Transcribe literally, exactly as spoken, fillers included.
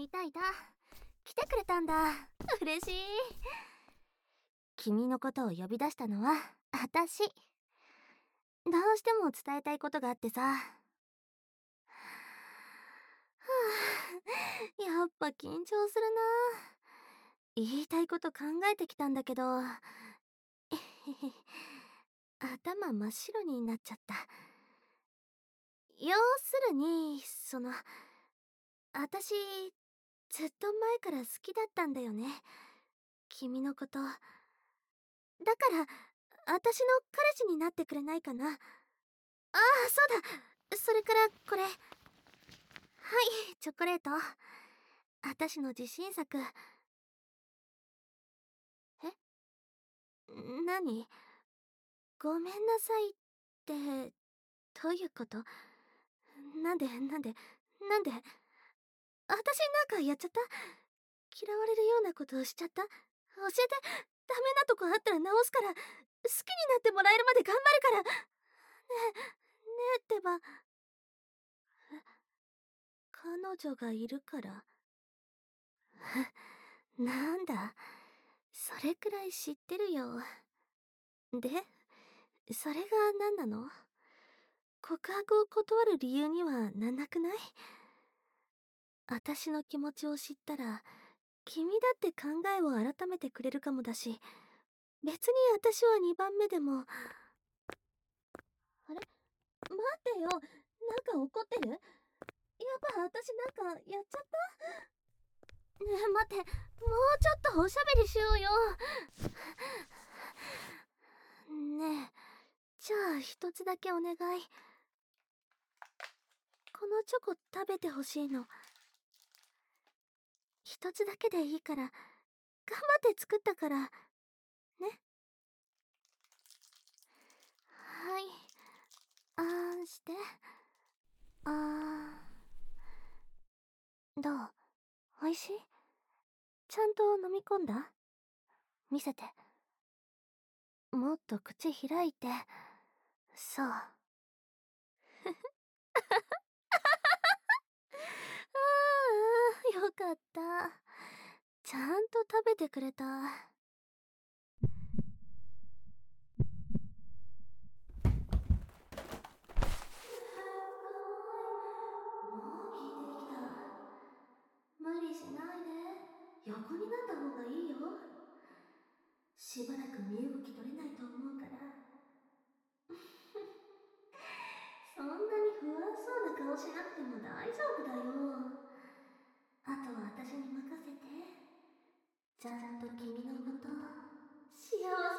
いたいた。来てくれたんだ。嬉しい。君のことを呼び出したのは私。どうしても伝えたいことがあってさ。はあ、やっぱ緊張するな。言いたいこと考えてきたんだけど頭真っ白になっちゃった。要するにその私ずっと前から好きだったんだよね、君のこと。だから私の彼氏になってくれないかな。ああ、そうだ、それからこれ。はい、チョコレート。私の自信作。え、何？ごめんなさいってどういうこと？なんでなんでなんで私なんかやっちゃった？嫌われるようなことをしちゃった？教えて。ダメなとこあったら直すから。好きになってもらえるまで頑張るから。ねえ、ねえってば。彼女がいるから。なんだ、それくらい知ってるよ。で、それが何なの？告白を断る理由にはなんなくない？私の気持ちを知ったら君だって考えを改めてくれるかもだし、別に私はにばんめでも。あれ、待ってよ、なんか怒ってる？やっぱ私なんかやっちゃった？ねえ待って、もうちょっとおしゃべりしようよ。ねえ、じゃあ一つだけお願い。このチョコ食べてほしいの。一つだけでいいから、頑張って作ったからね。はい、あーんして。あー、どう？おいしい？ちゃんと飲み込んだ？見せて。もっと口開いて。そう。ああ、よかった。ちゃんと食べてくれた。もう聞いてきた。無理しないで。横になった方がいいよ。しばらく身動き取れないと思うから。そんなに不安そうな顔しなくても大丈夫だよ。あとは私に任せて。ちゃんと君のこと幸